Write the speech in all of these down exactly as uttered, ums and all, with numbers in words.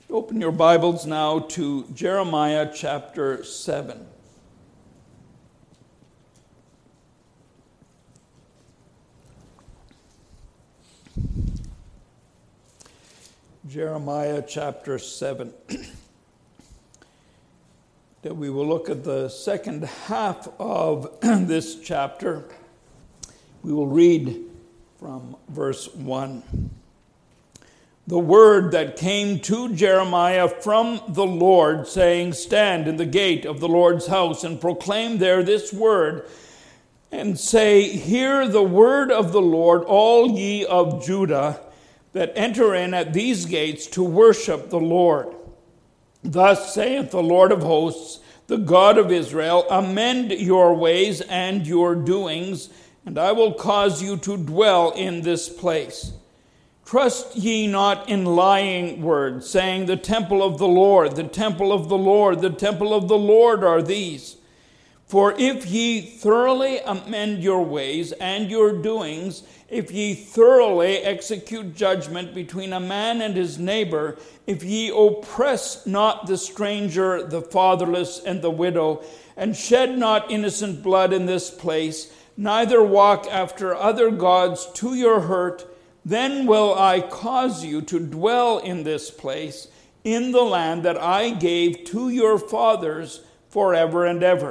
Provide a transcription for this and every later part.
Open your Bibles now to Jeremiah chapter seven. Jeremiah chapter seven. That we will look at the second half of this chapter. We will read from verse one. The word that came to Jeremiah from the Lord, saying, Stand in the gate of the Lord's house, and proclaim there this word, and say, Hear the word of the Lord, all ye of Judah, that enter in at these gates to worship the Lord. Thus saith the Lord of hosts, the God of Israel, Amend your ways and your doings, and I will cause you to dwell in this place. Trust ye not in lying words, saying, The temple of the Lord, the temple of the Lord, the temple of the Lord are these. For if ye thoroughly amend your ways and your doings, if ye thoroughly execute judgment between a man and his neighbor, if ye oppress not the stranger, the fatherless, and the widow, and shed not innocent blood in this place, neither walk after other gods to your hurt, then will I cause you to dwell in this place, in the land that I gave to your fathers forever and ever.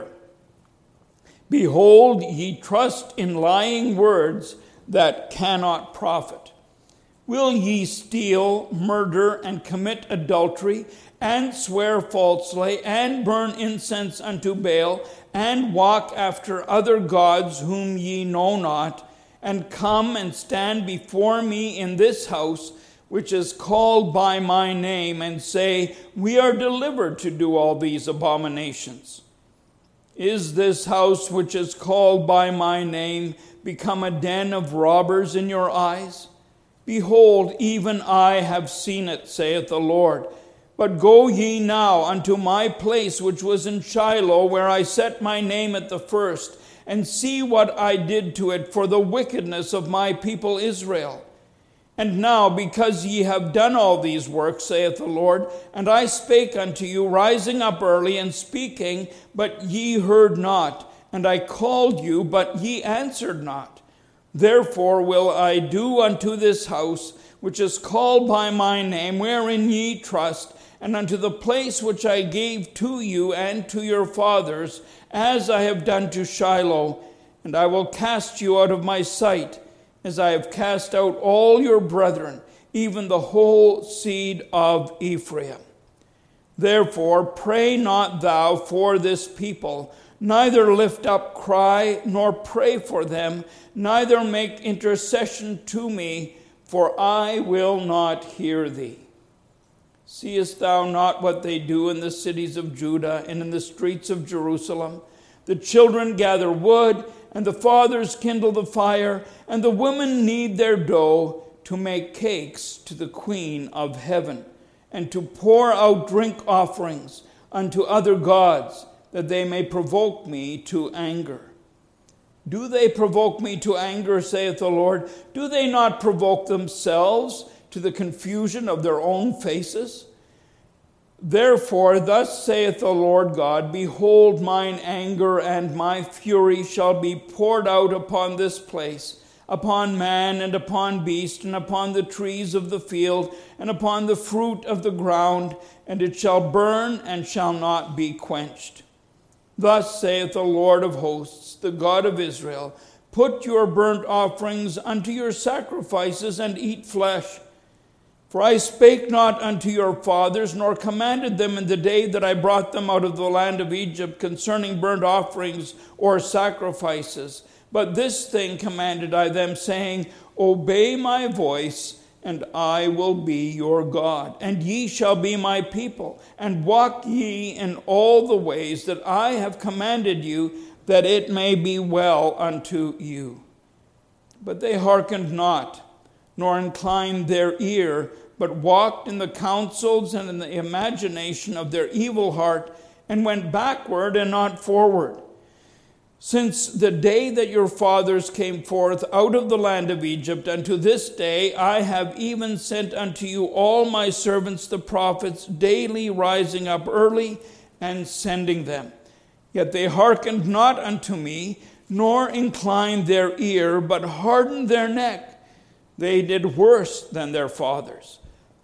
Behold, ye trust in lying words that cannot profit. Will ye steal, murder, and commit adultery, and swear falsely, and burn incense unto Baal, and walk after other gods whom ye know not, and come and stand before me in this house, which is called by my name, and say, We are delivered to do all these abominations? Is this house which is called by my name become a den of robbers in your eyes? Behold, even I have seen it, saith the Lord. But go ye now unto my place which was in Shiloh, where I set my name at the first, and see what I did to it for the wickedness of my people Israel. And now, because ye have done all these works, saith the Lord, and I spake unto you, rising up early and speaking, but ye heard not, and I called you, but ye answered not. Therefore will I do unto this house, which is called by my name, wherein ye trust, and unto the place which I gave to you and to your fathers, as I have done to Shiloh, and I will cast you out of my sight, as I have cast out all your brethren, even the whole seed of Ephraim. Therefore pray not thou for this people, neither lift up cry, nor pray for them, neither make intercession to me, for I will not hear thee. Seest thou not what they do in the cities of Judah and in the streets of Jerusalem? The children gather wood, and the fathers kindle the fire, and the women knead their dough to make cakes to the Queen of heaven, and to pour out drink offerings unto other gods, that they may provoke me to anger. Do they provoke me to anger, saith the Lord? Do they not provoke themselves to the confusion of their own faces? Therefore, thus saith the Lord God, Behold, mine anger and my fury shall be poured out upon this place, upon man and upon beast, and upon the trees of the field, and upon the fruit of the ground, and it shall burn and shall not be quenched. Thus saith the Lord of hosts, the God of Israel, Put your burnt offerings unto your sacrifices, and eat flesh. For I spake not unto your fathers, nor commanded them in the day that I brought them out of the land of Egypt concerning burnt offerings or sacrifices. But this thing commanded I them, saying, Obey my voice, and I will be your God, and ye shall be my people, and walk ye in all the ways that I have commanded you, that it may be well unto you. But they hearkened not, nor inclined their ear, but walked in the counsels and in the imagination of their evil heart, and went backward and not forward. Since the day that your fathers came forth out of the land of Egypt unto this day, I have even sent unto you all my servants the prophets, daily rising up early and sending them. Yet they hearkened not unto me, nor inclined their ear, but hardened their neck. They did worse than their fathers.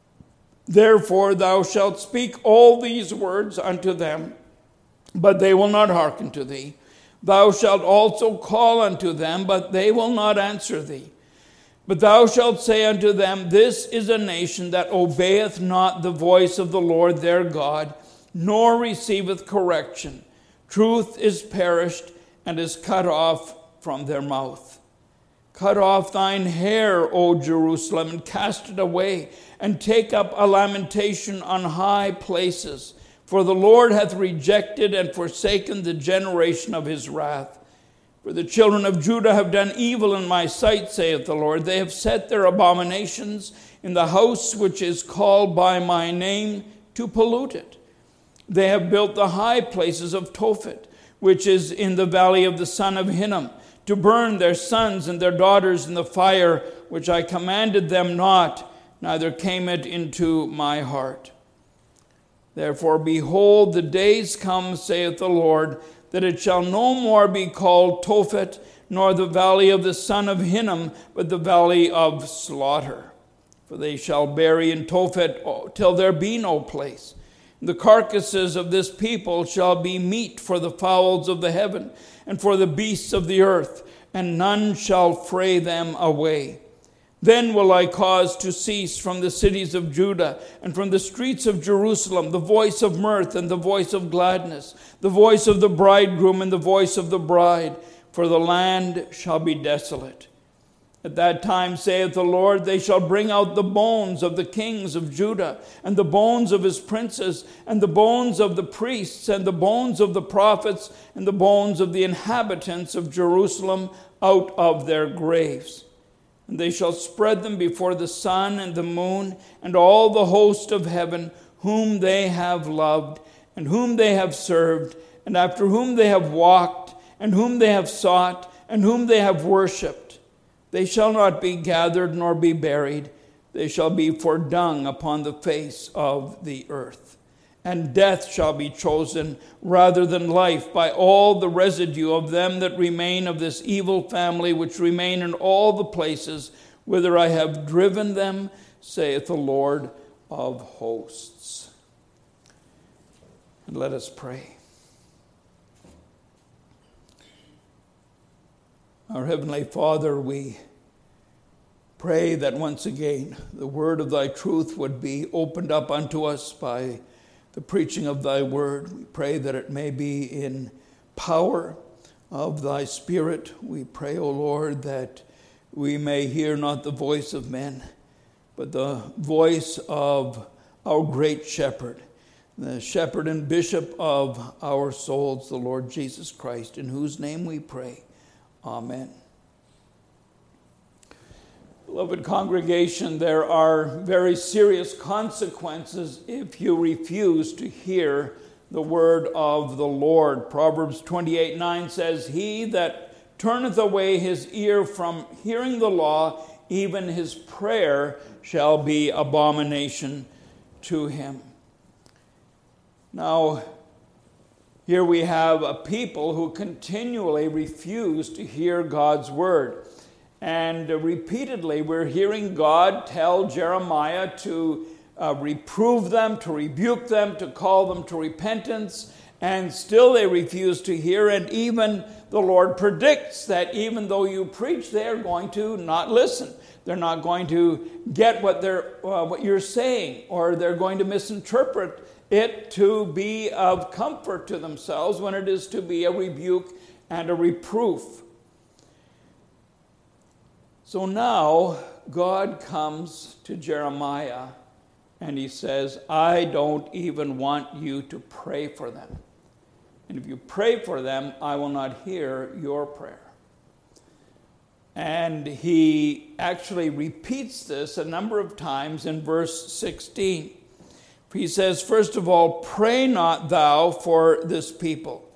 Therefore thou shalt speak all these words unto them, but they will not hearken to thee. Thou shalt also call unto them, but they will not answer thee. But thou shalt say unto them, This is a nation that obeyeth not the voice of the Lord their God, nor receiveth correction. Truth is perished, and is cut off from their mouth. Cut off thine hair, O Jerusalem, and cast it away, and take up a lamentation on high places. For the Lord hath rejected and forsaken the generation of his wrath. For the children of Judah have done evil in my sight, saith the Lord. They have set their abominations in the house which is called by my name, to pollute it. They have built the high places of Tophet, which is in the valley of the son of Hinnom, to burn their sons and their daughters in the fire, which I commanded them not, neither came it into my heart. Therefore, behold, the days come, saith the Lord, that it shall no more be called Tophet, nor the valley of the son of Hinnom, but the valley of slaughter. For they shall bury in Tophet till there be no place. The carcasses of this people shall be meat for the fowls of the heaven, and for the beasts of the earth, and none shall fray them away. Then will I cause to cease from the cities of Judah and from the streets of Jerusalem the voice of mirth and the voice of gladness, the voice of the bridegroom and the voice of the bride, for the land shall be desolate. At that time, saith the Lord, they shall bring out the bones of the kings of Judah, and the bones of his princes, and the bones of the priests, and the bones of the prophets, and the bones of the inhabitants of Jerusalem out of their graves. And they shall spread them before the sun and the moon and all the host of heaven, whom they have loved, and whom they have served, and after whom they have walked, and whom they have sought, and whom they have worshipped. They shall not be gathered nor be buried. They shall be for dung upon the face of the earth. And death shall be chosen rather than life by all the residue of them that remain of this evil family, which remain in all the places whither I have driven them, saith the Lord of hosts. And let us pray. Our Heavenly Father, we pray that once again the word of thy truth would be opened up unto us by the preaching of thy word. We pray that it may be in power of thy Spirit. We pray, O Lord, that we may hear not the voice of men, but the voice of our great shepherd, the shepherd and bishop of our souls, the Lord Jesus Christ, in whose name we pray. Amen. Beloved congregation, there are very serious consequences if you refuse to hear the word of the Lord. Proverbs twenty-eight nine says, He that turneth away his ear from hearing the law, even his prayer shall be abomination to him. Now, here we have a people who continually refuse to hear God's word. And uh, repeatedly we're hearing God tell Jeremiah to uh, reprove them, to rebuke them, to call them to repentance. And still they refuse to hear. And even the Lord predicts that even though you preach, they're going to not listen. They're not going to get what, they're, uh, what you're saying, or they're going to misinterpret it to be of comfort to themselves when it is to be a rebuke and a reproof. So now God comes to Jeremiah and he says, I don't even want you to pray for them. And if you pray for them, I will not hear your prayer. And he actually repeats this a number of times in verse sixteen. He says, first of all, pray not thou for this people.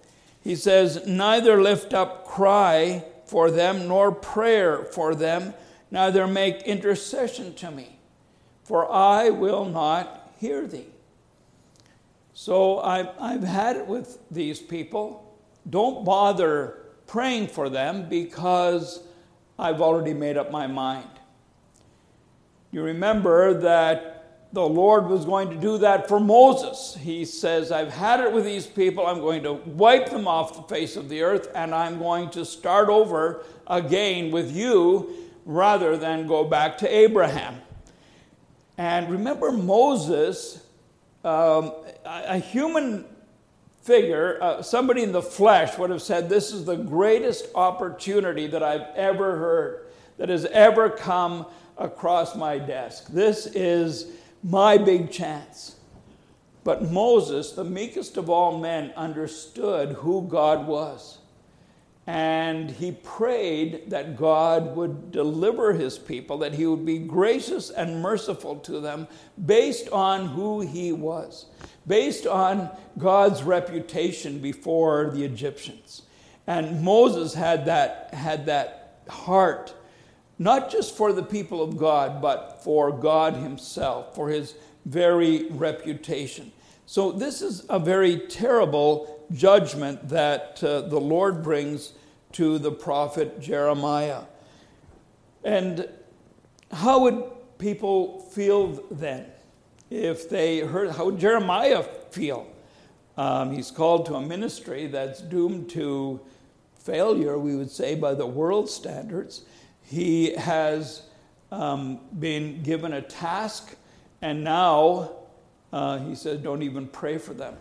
He says, neither lift up cry for them, nor prayer for them, neither make intercession to me, for I will not hear thee. So I've, I've had it with these people. Don't bother praying for them because I've already made up my mind. You remember that the Lord was going to do that for Moses. He says, I've had it with these people. I'm going to wipe them off the face of the earth, and I'm going to start over again with you rather than go back to Abraham. And remember Moses, um, a human figure, uh, somebody in the flesh would have said, this is the greatest opportunity that I've ever heard, that has ever come across my desk. This is my big chance. But Moses, the meekest of all men, understood who God was. And he prayed that God would deliver his people, that he would be gracious and merciful to them based on who he was, based on God's reputation before the Egyptians. And Moses had that, had that heart, not just for the people of God, but for God himself, for his very reputation. So this is a very terrible judgment that uh, the Lord brings to the prophet Jeremiah. And how would people feel then if they heard? How would Jeremiah feel? Um, he's called to a ministry that's doomed to failure, we would say, by the world standards. He has um, been given a task, and now uh, he says, don't even pray for them.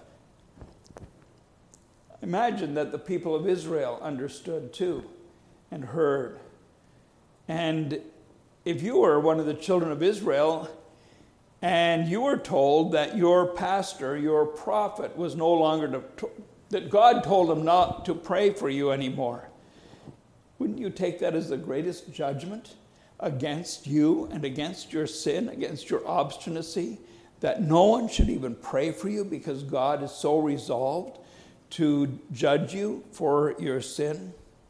Imagine that the people of Israel understood too and heard. And if you were one of the children of Israel and you were told that your pastor, your prophet, was no longer, to, that God told him not to pray for you anymore, wouldn't you take that as the greatest judgment against you and against your sin, against your obstinacy, that no one should even pray for you because God is so resolved to judge you for your sin?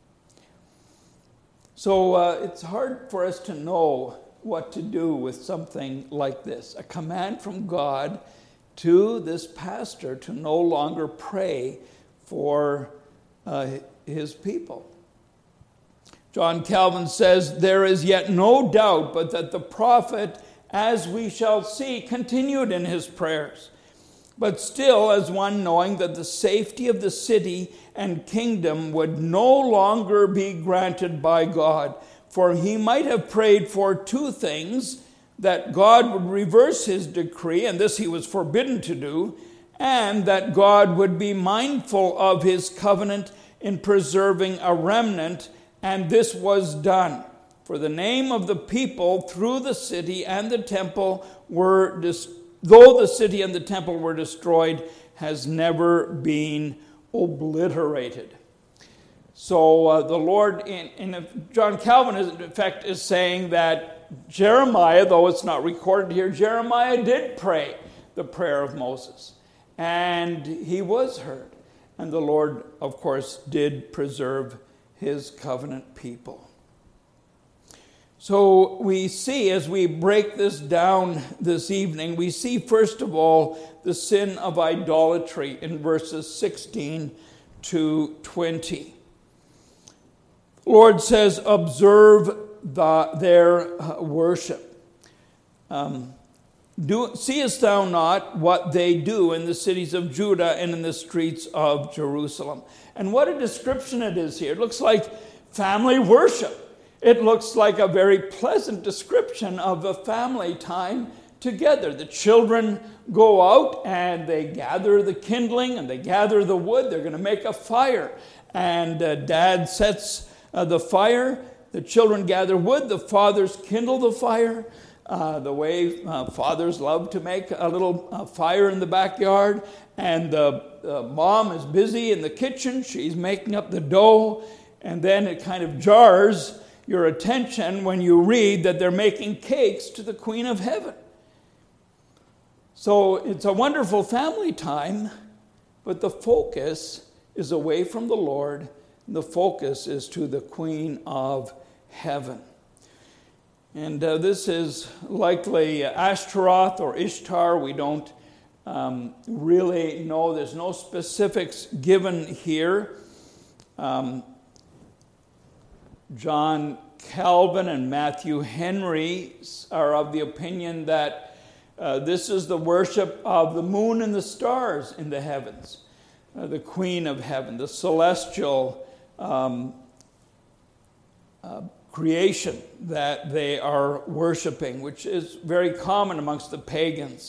So uh, it's hard for us to know what to do with something like this. A command from God to this pastor to no longer pray for uh, his people. John Calvin says, there is yet no doubt but that the prophet, as we shall see, continued in his prayers, but still as one knowing that the safety of the city and kingdom would no longer be granted by God. For he might have prayed for two things, that God would reverse his decree, and this he was forbidden to do, and that God would be mindful of his covenant in preserving a remnant, and this was done. For the name of the people through the city and the temple were destroyed, though the city and the temple were destroyed, has never been obliterated. So uh, the Lord, in, in John Calvin, is, in effect, is saying that Jeremiah, though it's not recorded here, Jeremiah did pray the prayer of Moses. And he was heard. And the Lord, of course, did preserve his covenant people. So we see, as we break this down this evening, we see, first of all, the sin of idolatry in verses sixteen to twenty. The Lord says, observe the, their uh, worship. Um, do, seest thou not what they do in the cities of Judah and in the streets of Jerusalem? And what a description it is here. It looks like family worship. It looks like a very pleasant description of a family time together. The children go out and they gather the kindling and they gather the wood. They're going to make a fire. And uh, dad sets uh, the fire. The children gather wood. The fathers kindle the fire. Uh, the way uh, fathers love to make a little uh, fire in the backyard. And the uh, mom is busy in the kitchen. She's making up the dough. And then it kind of jars your attention when you read that they're making cakes to the Queen of Heaven. So it's a wonderful family time, but the focus is away from the Lord. The focus is to the Queen of Heaven. And uh, this is likely Ashtaroth or Ishtar. We don't um, really know. There's no specifics given here. Um, John Calvin and Matthew Henry are of the opinion that uh, this is the worship of the moon and the stars in the heavens, uh, the Queen of Heaven, the celestial um, uh, creation that they are worshiping, which is very common amongst the pagans.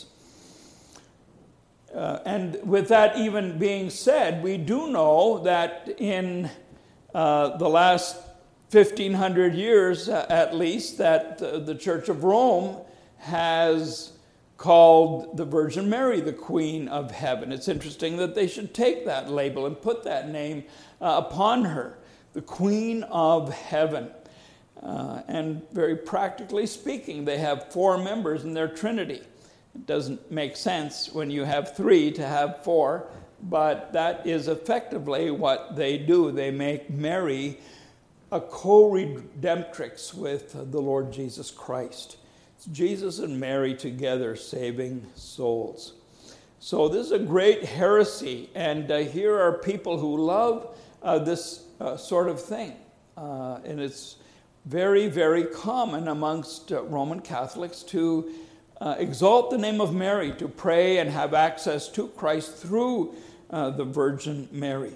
Uh, and with that even being said, we do know that in uh, the last fifteen hundred years, uh, at least, that uh, the Church of Rome has called the Virgin Mary the Queen of Heaven. It's interesting that they should take that label and put that name uh, upon her, the Queen of Heaven. Uh, and very practically speaking, they have four members in their Trinity. It doesn't make sense when you have three to have four, but that is effectively what they do. They make Mary a co-redemptrix with the Lord Jesus Christ. It's Jesus and Mary together saving souls. So this is a great heresy, and uh, here are people who love uh, this uh, sort of thing. Uh, and it's very, very common amongst uh, Roman Catholics to uh, exalt the name of Mary, to pray and have access to Christ through uh, the Virgin Mary.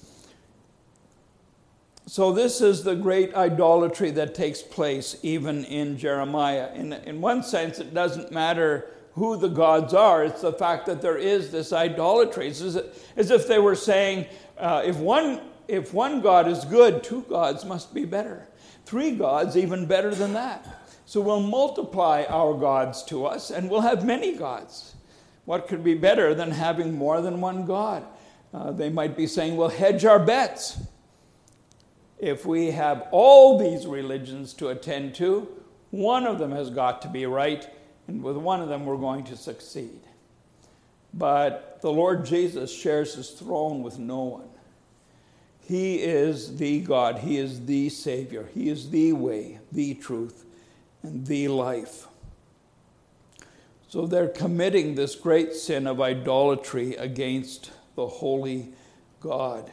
So this is the great idolatry that takes place even in Jeremiah. In, in one sense, it doesn't matter who the gods are. It's the fact that there is this idolatry. It's as, as if they were saying, uh, if one if one God is good, two gods must be better. Three gods even better than that. So we'll multiply our gods to us, and we'll have many gods. What could be better than having more than one God? Uh, they might be saying, we'll hedge our bets. If we have all these religions to attend to, one of them has got to be right, and with one of them we're going to succeed. But the Lord Jesus shares his throne with no one. He is the God. He is the Savior. He is the way, the truth, and the life. So they're committing this great sin of idolatry against the holy God.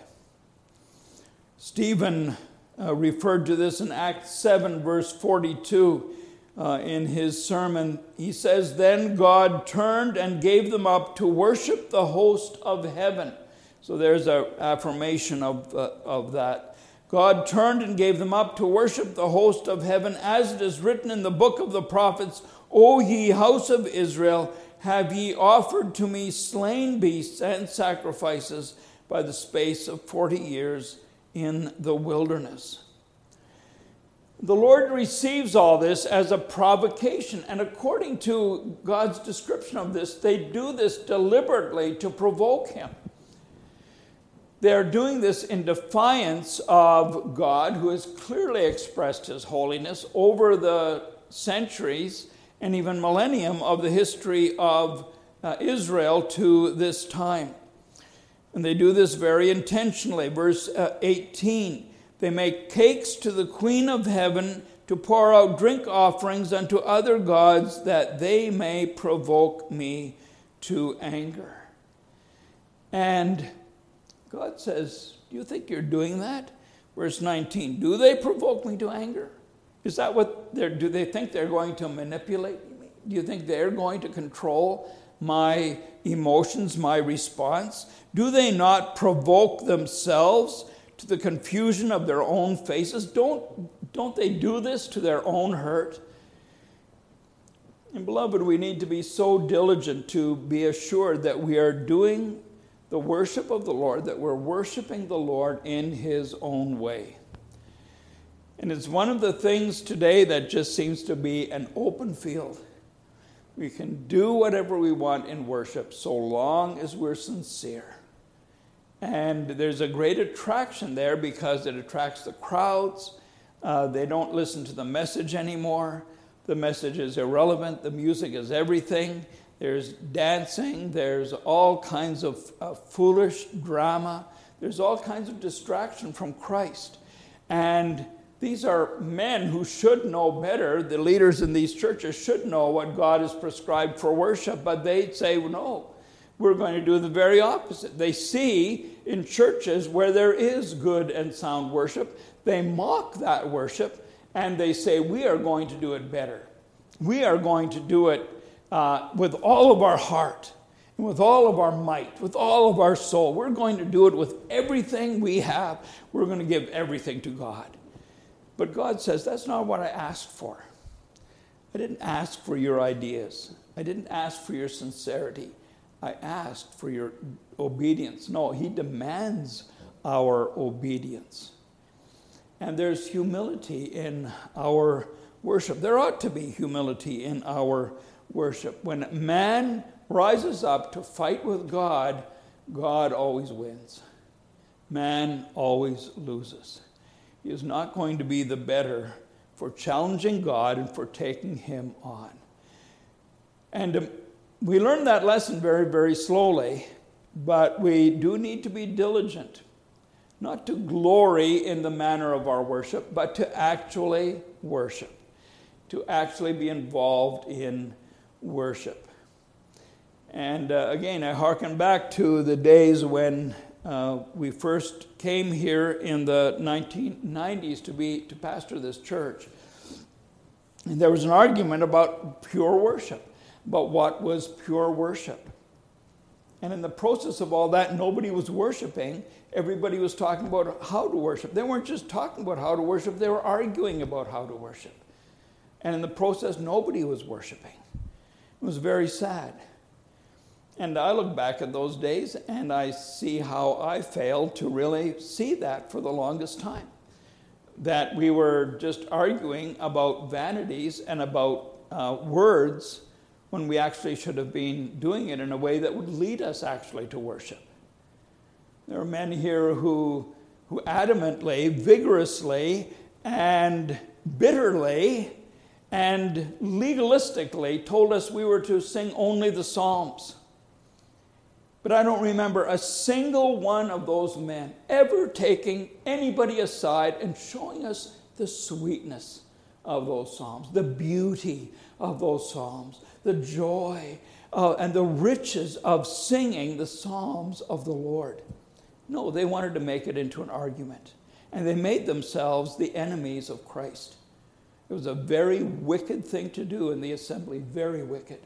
Stephen uh, referred to this in Acts seven, verse forty-two, uh, in his sermon. He says, "Then God turned and gave them up to worship the host of heaven." So there's an affirmation of, uh, of that. God turned and gave them up to worship the host of heaven, as it is written in the book of the prophets, "O ye house of Israel, have ye offered to me slain beasts and sacrifices by the space of forty years in the wilderness." The Lord receives all this as a provocation, and according to God's description of this, they do this deliberately to provoke him. They're doing this in defiance of God, who has clearly expressed his holiness over the centuries and even millennium of the history of uh, Israel to this time. And they do this very intentionally. Verse uh, eighteen, they make cakes to the Queen of Heaven to pour out drink offerings unto other gods, that they may provoke me to anger. And God says, do you think you're doing that? Verse nineteen, do they provoke me to anger? Is that what they're, do they think they're going to manipulate me? Do you think they're going to control my emotions, my response? Do they not provoke themselves to the confusion of their own faces? Don't, don't they do this to their own hurt? And beloved, we need to be so diligent to be assured that we are doing the worship of the Lord, that we're worshiping the Lord in his own way. And it's one of the things today that just seems to be an open field. We can do whatever we want in worship so long as we're sincere. And there's a great attraction there because it attracts the crowds. Uh, they don't listen to the message anymore. The message is irrelevant. The music is everything. There's dancing. There's all kinds of uh, foolish drama. There's all kinds of distraction from Christ. And these are men who should know better. The leaders in these churches should know what God has prescribed for worship, but they say, well, no, we're going to do the very opposite. They see in churches where there is good and sound worship, they mock that worship, and they say, we are going to do it better. We are going to do it uh, with all of our heart, and with all of our might, with all of our soul. We're going to do it with everything we have. We're going to give everything to God. But God says, that's not what I asked for. I didn't ask for your ideas. I didn't ask for your sincerity. I asked for your obedience. No, he demands our obedience. And there's humility in our worship. There ought to be humility in our worship. When man rises up to fight with God, God always wins. Man always loses. He is not going to be the better for challenging God and for taking him on. And um, we learn that lesson very, very slowly, but we do need to be diligent, not to glory in the manner of our worship, but to actually worship, to actually be involved in worship. And uh, again, I hearken back to the days when uh, we first came here in the nineteen nineties to be to pastor this church. And there was an argument about pure worship, about what was pure worship. And in the process of all that, nobody was worshiping. Everybody was talking about how to worship. They weren't just talking about how to worship, they were arguing about how to worship. And in the process, nobody was worshiping. It was very sad. And I look back at those days and I see how I failed to really see that for the longest time. That we were just arguing about vanities and about uh, words when we actually should have been doing it in a way that would lead us actually to worship. There are men here who, who adamantly, vigorously, and bitterly, and legalistically told us we were to sing only the Psalms. But I don't remember a single one of those men ever taking anybody aside and showing us the sweetness of those Psalms, the beauty of those Psalms, the joy uh, and the riches of singing the Psalms of the Lord. No, they wanted to make it into an argument. And they made themselves the enemies of Christ. It was a very wicked thing to do in the assembly, very wicked.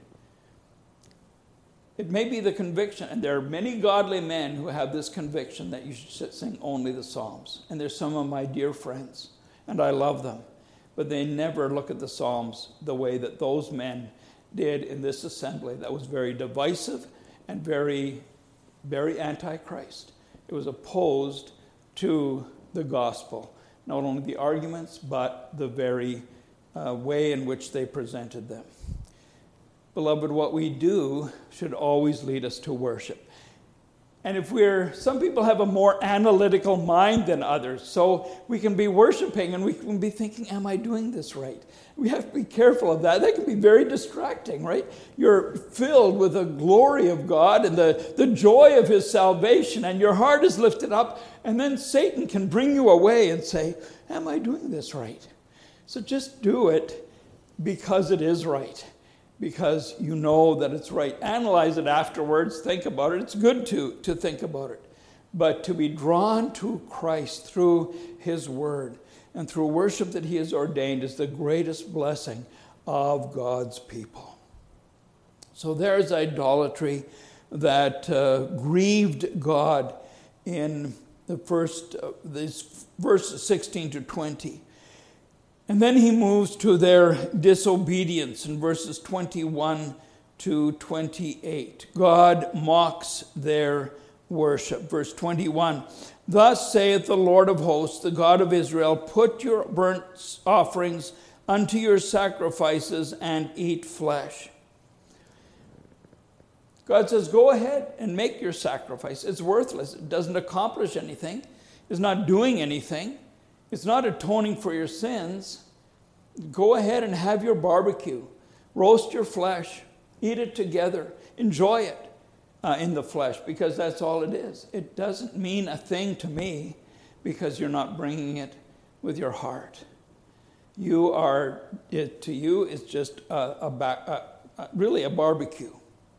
It may be the conviction, and there are many godly men who have this conviction that you should sing only the Psalms. And there's some of my dear friends, and I love them. But they never look at the Psalms the way that those men did in this assembly that was very divisive and very, very anti-Christ. It was opposed to the gospel, not only the arguments, but the very uh, way in which they presented them. Beloved, what we do should always lead us to worship. And if we're, some people have a more analytical mind than others, so we can be worshiping and we can be thinking, am I doing this right? We have to be careful of that. That can be very distracting, right? You're filled with the glory of God and the, the joy of his salvation, and your heart is lifted up, and then Satan can bring you away and say, am I doing this right? So just do it because it is right. Because you know that it's right. Analyze it afterwards. Think about it. It's good to, to think about it. But to be drawn to Christ through his word and through worship that he has ordained is the greatest blessing of God's people. So there's idolatry that uh, grieved God in the first, uh, these verses sixteen to twenty. And then he moves to their disobedience in verses twenty-one to twenty-eight. God mocks their worship. Verse twenty-one, thus saith the Lord of hosts, the God of Israel, put your burnt offerings unto your sacrifices and eat flesh. God says, go ahead and make your sacrifice. It's worthless. It doesn't accomplish anything. It's not doing anything. It's not atoning for your sins. Go ahead and have your barbecue. Roast your flesh. Eat it together. Enjoy it. uh, in the flesh, because that's all it is. It doesn't mean a thing to me because you're not bringing it with your heart. You are, it, to you, it's just a, a, ba- a, a really a barbecue.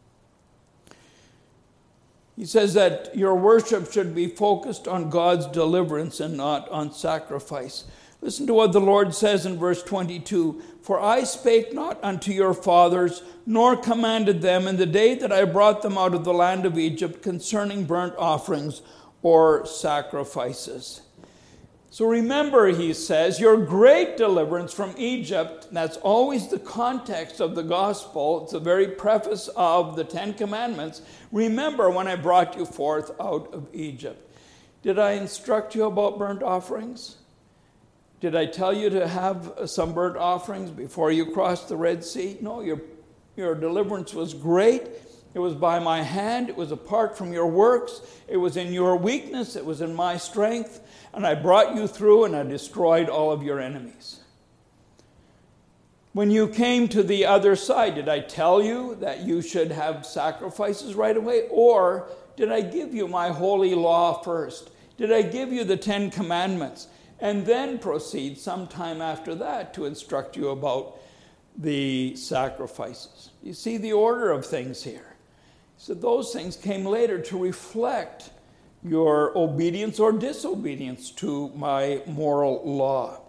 He says that your worship should be focused on God's deliverance and not on sacrifice. Listen to what the Lord says in verse twenty-two. For I spake not unto your fathers, nor commanded them in the day that I brought them out of the land of Egypt concerning burnt offerings or sacrifices. So remember, he says, your great deliverance from Egypt, that's always the context of the gospel. It's the very preface of the Ten Commandments. Remember when I brought you forth out of Egypt. Did I instruct you about burnt offerings? Did I tell you to have some burnt offerings before you crossed the Red Sea? No, your, your deliverance was great. It was by my hand. It was apart from your works. It was in your weakness. It was in my strength. And I brought you through and I destroyed all of your enemies. When you came to the other side, did I tell you that you should have sacrifices right away? Or did I give you my holy law first? Did I give you the Ten Commandments? And then proceed sometime after that to instruct you about the sacrifices. You see the order of things here. So those things came later to reflect your obedience or disobedience to my moral law.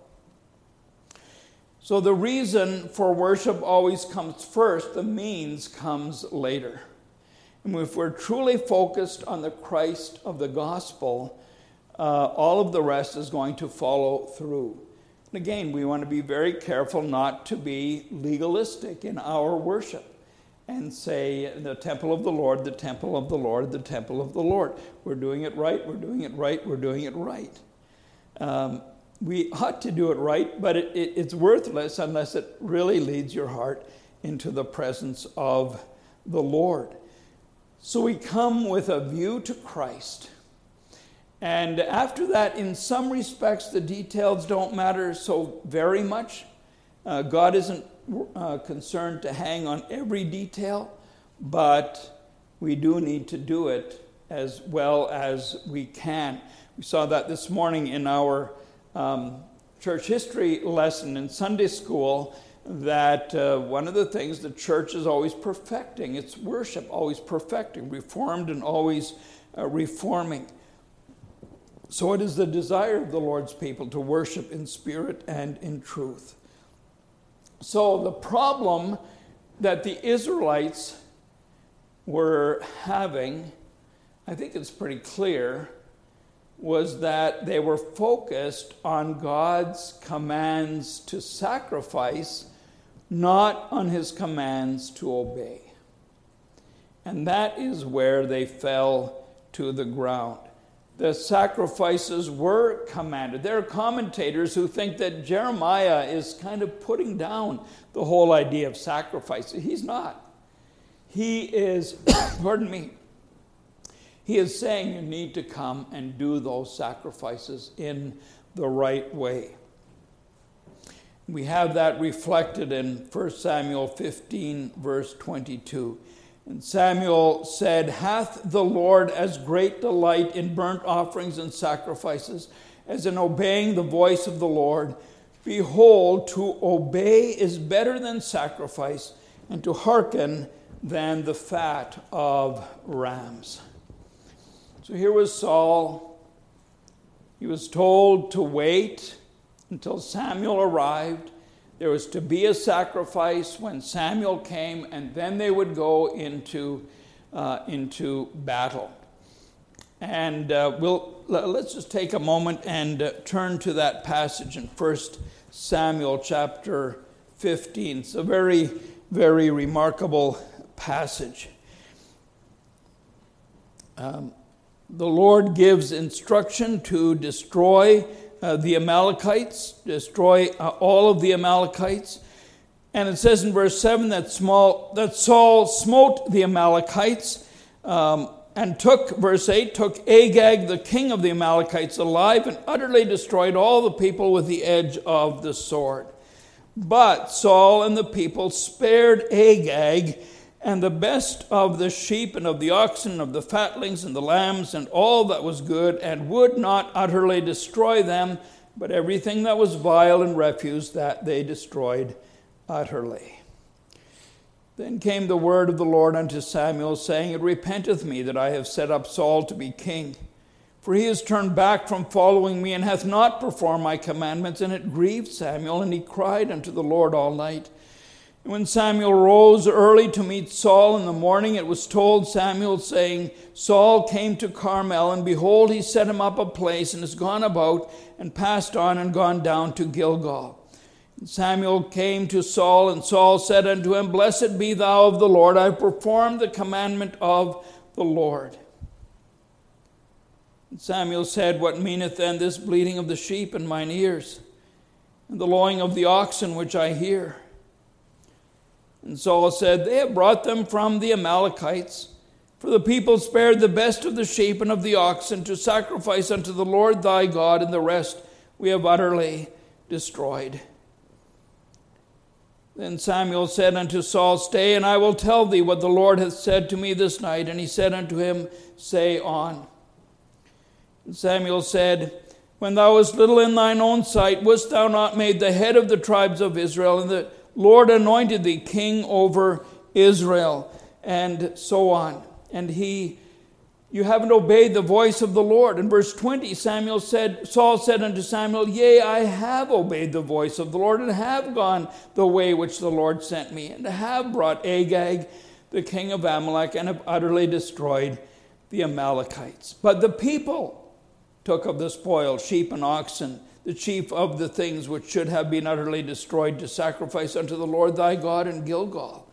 So the reason for worship always comes first, the means comes later. And if we're truly focused on the Christ of the gospel, uh, all of the rest is going to follow through. And again, we want to be very careful not to be legalistic in our worship and say, the temple of the Lord, the temple of the Lord, the temple of the Lord. We're doing it right, we're doing it right, we're doing it right. Um, we ought to do it right, but it, it, it's worthless unless it really leads your heart into the presence of the Lord. So we come with a view to Christ. And after that, in some respects, the details don't matter so very much. Uh, God isn't uh, concerned to hang on every detail, but we do need to do it as well as we can. We saw that this morning in our um, church history lesson in Sunday school, that uh, one of the things the church is always perfecting, its worship always perfecting, reformed and always uh, reforming. So it is the desire of the Lord's people to worship in spirit and in truth. So the problem that the Israelites were having, I think it's pretty clear, was that they were focused on God's commands to sacrifice, not on his commands to obey. And that is where they fell to the ground. The sacrifices were commanded. There are commentators who think that Jeremiah is kind of putting down the whole idea of sacrifice. He's not. He is, pardon me, he is saying you need to come and do those sacrifices in the right way. We have that reflected in First Samuel fifteen, verse twenty-two. And Samuel said, hath the Lord as great delight in burnt offerings and sacrifices as in obeying the voice of the Lord? Behold, to obey is better than sacrifice, and to hearken than the fat of rams. So here was Saul. He was told to wait until Samuel arrived. There was to be a sacrifice when Samuel came, and then they would go into, uh, into battle. And uh, we'll, let's just take a moment and uh, turn to that passage in First Samuel chapter fifteen. It's a very, very remarkable passage. Um, the Lord gives instruction to destroy Uh, the Amalekites, destroy uh, all of the Amalekites. And it says in verse seven that, small, that Saul smote the Amalekites um, and took, verse eight, took Agag, the king of the Amalekites, alive and utterly destroyed all the people with the edge of the sword. But Saul and the people spared Agag and the best of the sheep and of the oxen, of the fatlings and the lambs, and all that was good, and would not utterly destroy them, but everything that was vile and refuse, that they destroyed utterly. Then came the word of the Lord unto Samuel, saying, It repenteth me that I have set up Saul to be king. For he has turned back from following me, and hath not performed my commandments. And it grieved Samuel, and he cried unto the Lord all night. And when Samuel rose early to meet Saul in the morning, it was told Samuel, saying, Saul came to Carmel, and behold, he set him up a place, and is gone about, and passed on, and gone down to Gilgal. And Samuel came to Saul, and Saul said unto him, Blessed be thou of the Lord, I have performed the commandment of the Lord. And Samuel said, What meaneth then this bleating of the sheep in mine ears, and the lowing of the oxen which I hear? And Saul said, They have brought them from the Amalekites, for the people spared the best of the sheep and of the oxen to sacrifice unto the Lord thy God, and the rest we have utterly destroyed. Then Samuel said unto Saul, Stay, and I will tell thee what the Lord hath said to me this night. And he said unto him, Say on. And Samuel said, When thou wast little in thine own sight, wast thou not made the head of the tribes of Israel, and the Lord anointed thee king over Israel, and so on. And he, you haven't obeyed the voice of the Lord. In verse twenty, Samuel said, Saul said unto Samuel, Yea, I have obeyed the voice of the Lord, and have gone the way which the Lord sent me, and have brought Agag, the king of Amalek, and have utterly destroyed the Amalekites. But the people took of the spoil, sheep and oxen, the chief of the things which should have been utterly destroyed, to sacrifice unto the Lord thy God in Gilgal.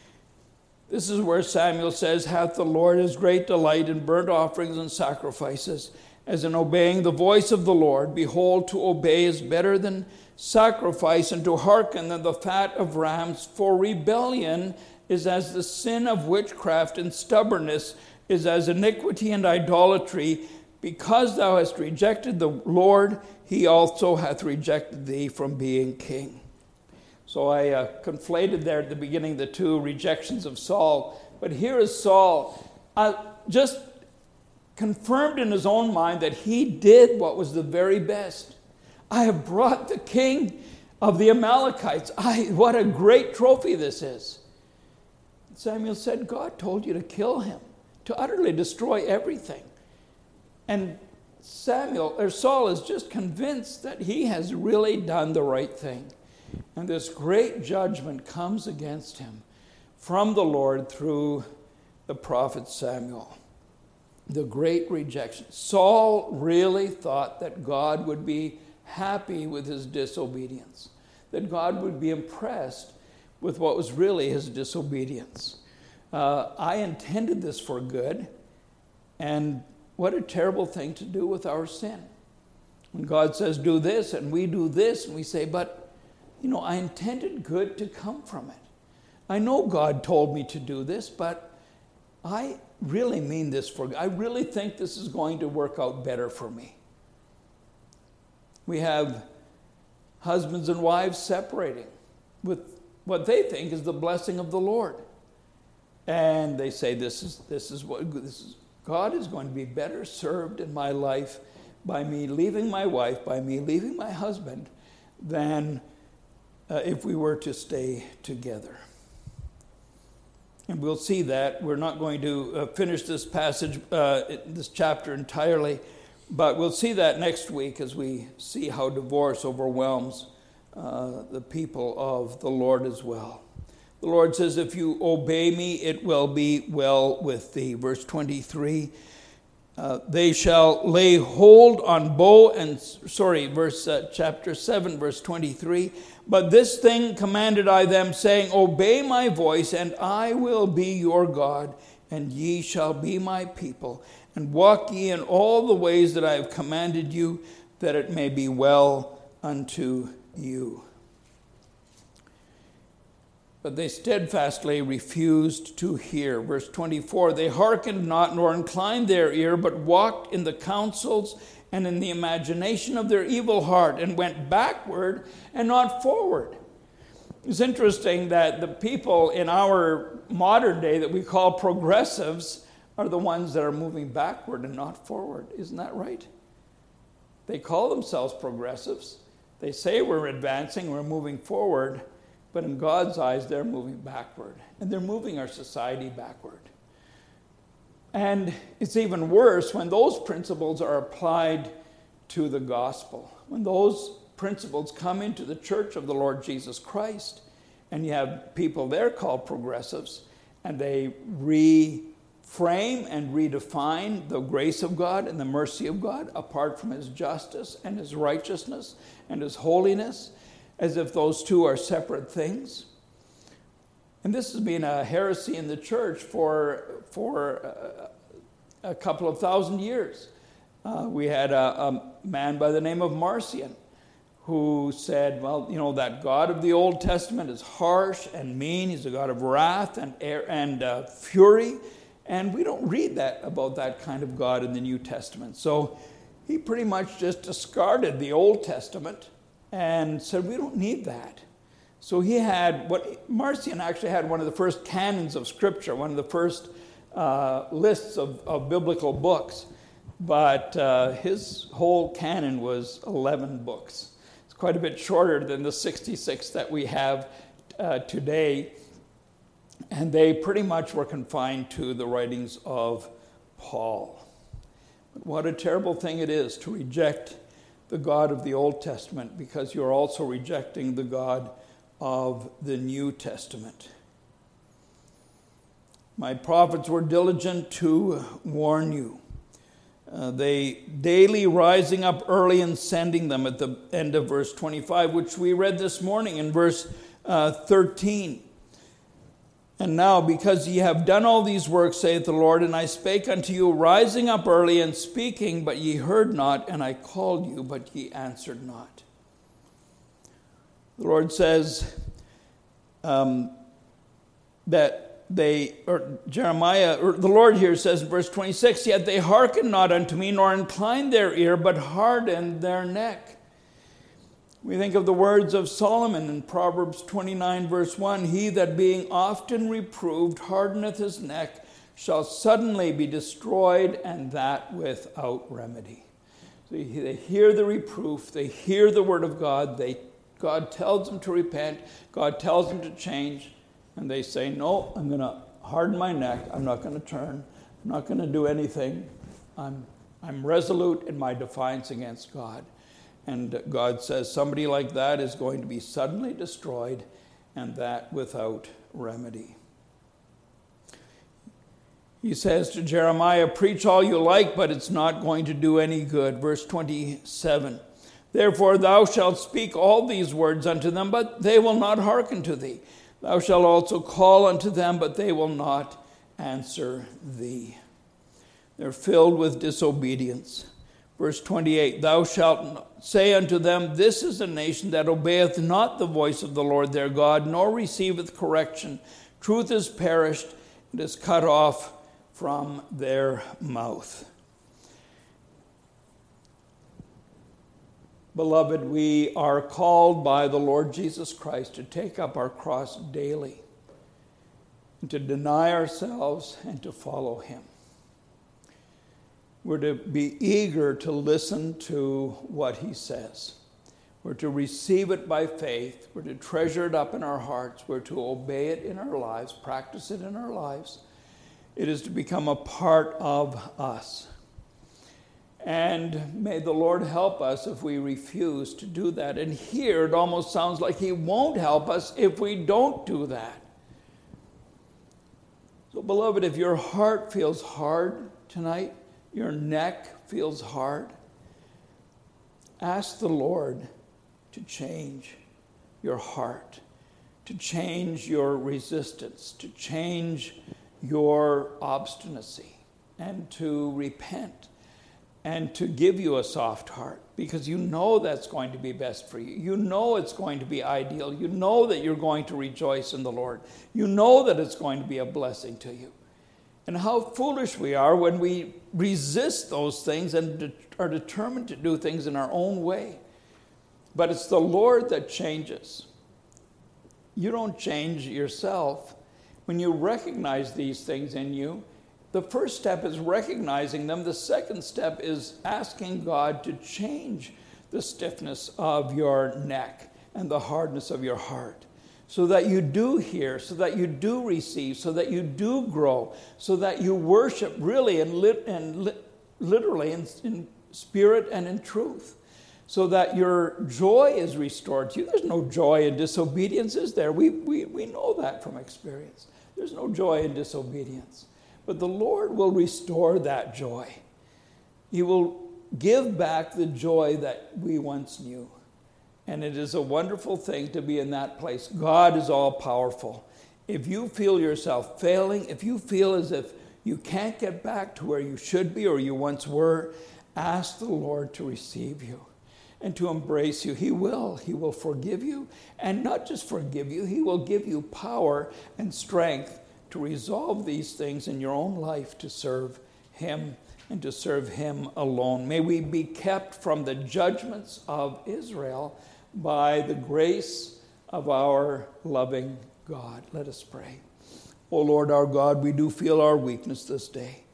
This is where Samuel says, Hath the Lord his great delight in burnt offerings and sacrifices, as in obeying the voice of the Lord? Behold, to obey is better than sacrifice, and to hearken than the fat of rams. For rebellion is as the sin of witchcraft, and stubbornness is as iniquity and idolatry. Because thou hast rejected the Lord, he also hath rejected thee from being king. So I uh, conflated there at the beginning the two rejections of Saul. But here is Saul uh, just confirmed in his own mind that he did what was the very best. I have brought the king of the Amalekites. I, what a great trophy this is. Samuel said, God told you to kill him, to utterly destroy everything. And Samuel, or Saul, is just convinced that he has really done the right thing. And this great judgment comes against him from the Lord through the prophet Samuel. The great rejection. Saul really thought that God would be happy with his disobedience, that God would be impressed with what was really his disobedience. Uh, I intended this for good, and what a terrible thing to do with our sin. When God says do this, and we do this, and we say, but you know, I intended good to come from it. I know God told me to do this, but I really mean this for God. I really think this is going to work out better for me. We have husbands and wives separating with what they think is the blessing of the Lord. And they say, this is this is what this is God is going to be better served in my life by me leaving my wife, by me leaving my husband, than Uh, if we were to stay together. And we'll see that. We're not going to uh, finish this passage, uh, this chapter entirely, but we'll see that next week as we see how divorce overwhelms uh, the people of the Lord as well. The Lord says, if you obey me, it will be well with thee. Verse twenty-three, uh, they shall lay hold on bow and, sorry, verse uh, chapter seven, verse twenty-three, but this thing commanded I them, saying, obey my voice, and I will be your God, and ye shall be my people. And walk ye in all the ways that I have commanded you, that it may be well unto you. But they steadfastly refused to hear. Verse twenty-four, they hearkened not, nor inclined their ear, but walked in the counsels and in the imagination of their evil heart, and went backward and not forward. It's interesting that the people in our modern day that we call progressives are the ones that are moving backward and not forward. Isn't that right? They call themselves progressives. They say we're advancing, we're moving forward, but in God's eyes, they're moving backward. And they're moving our society backward. And it's even worse when those principles are applied to the gospel. When those principles come into the church of the Lord Jesus Christ, and you have people there called progressives, and they reframe and redefine the grace of God and the mercy of God apart from his justice and his righteousness and his holiness, as if those two are separate things. And this has been a heresy in the church for, for uh, a couple of thousand years. Uh, we had a, a man by the name of Marcion who said, well, you know, that God of the Old Testament is harsh and mean. He's a God of wrath and and uh, fury. And we don't read that about that kind of God in the New Testament. So he pretty much just discarded the Old Testament and said, we don't need that. So he had, what Marcion actually had one of the first canons of Scripture, one of the first uh, lists of, of biblical books. But uh, his whole canon was eleven books. Quite a bit shorter than the sixty-six that we have uh, today. And they pretty much were confined to the writings of Paul. But what a terrible thing it is to reject the God of the Old Testament, because you're also rejecting the God of the New Testament. My prophets were diligent to warn you. Uh, they daily rising up early and sending them at the end of verse twenty-five, which we read this morning in verse uh, thirteen. And now, because ye have done all these works, saith the Lord, and I spake unto you, rising up early and speaking, but ye heard not, and I called you, but ye answered not. The Lord says um, that they, or Jeremiah, or the Lord here says in verse twenty-six, yet they hearkened not unto me, nor inclined their ear, but hardened their neck. We think of the words of Solomon in Proverbs twenty-nine, verse one, he that being often reproved hardeneth his neck shall suddenly be destroyed, and that without remedy. So they hear the reproof, they hear the word of God, they, God tells them to repent, God tells them to change, and they say, no, I'm going to harden my neck. I'm not going to turn. I'm not going to do anything. I'm, I'm resolute in my defiance against God. And God says somebody like that is going to be suddenly destroyed, and that without remedy. He says to Jeremiah, preach all you like, but it's not going to do any good. Verse twenty-seven, therefore thou shalt speak all these words unto them, but they will not hearken to thee. Thou shalt also call unto them, but they will not answer thee. They're filled with disobedience. Verse twenty-eight, thou shalt say unto them, this is a nation that obeyeth not the voice of the Lord their God, nor receiveth correction. Truth is perished, and is cut off from their mouth. Beloved, we are called by the Lord Jesus Christ to take up our cross daily, and to deny ourselves and to follow him. We're to be eager to listen to what he says. We're to receive it by faith. We're to treasure it up in our hearts. We're to obey it in our lives, practice it in our lives. It is to become a part of us. And may the Lord help us if we refuse to do that. And here it almost sounds like he won't help us if we don't do that. So, beloved, if your heart feels hard tonight, your neck feels hard, ask the Lord to change your heart, to change your resistance, to change your obstinacy, and to repent, and to give you a soft heart, because you know that's going to be best for you. You know it's going to be ideal. You know that you're going to rejoice in the Lord. You know that it's going to be a blessing to you. And how foolish we are when we resist those things and de- are determined to do things in our own way. But it's the Lord that changes. You don't change yourself. When you recognize these things in you, the first step is recognizing them. The second step is asking God to change the stiffness of your neck and the hardness of your heart, so that you do hear, so that you do receive, so that you do grow, so that you worship really and, lit, and lit, literally in, in spirit and in truth, so that your joy is restored to you. There's no joy in disobedience, is there? We, we, we know that from experience. There's no joy in disobedience. But the Lord will restore that joy. He will give back the joy that we once knew. And it is a wonderful thing to be in that place. God is all powerful. If you feel yourself failing, if you feel as if you can't get back to where you should be or you once were, ask the Lord to receive you and to embrace you. He will. He will forgive you. And not just forgive you, He will give you power and strength to resolve these things in your own life to serve Him and to serve Him alone. May we be kept from the judgments of Israel by the grace of our loving God. Let us pray. O Lord our God, we do feel our weakness this day.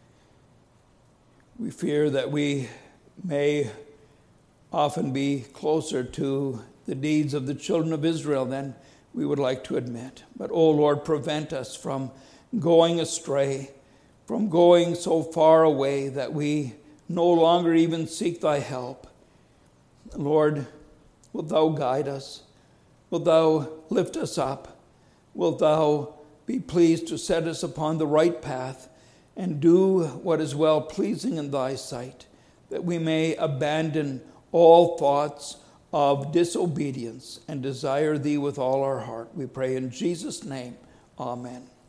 We fear that we may often be closer to the deeds of the children of Israel than we would like to admit. But, O Lord, prevent us from going astray, from going so far away that we no longer even seek Thy help. Lord, wilt Thou guide us? Wilt Thou lift us up? Wilt Thou be pleased to set us upon the right path and do what is well-pleasing in Thy sight, that we may abandon all thoughts of disobedience and desire Thee with all our heart. We pray in Jesus' name. Amen.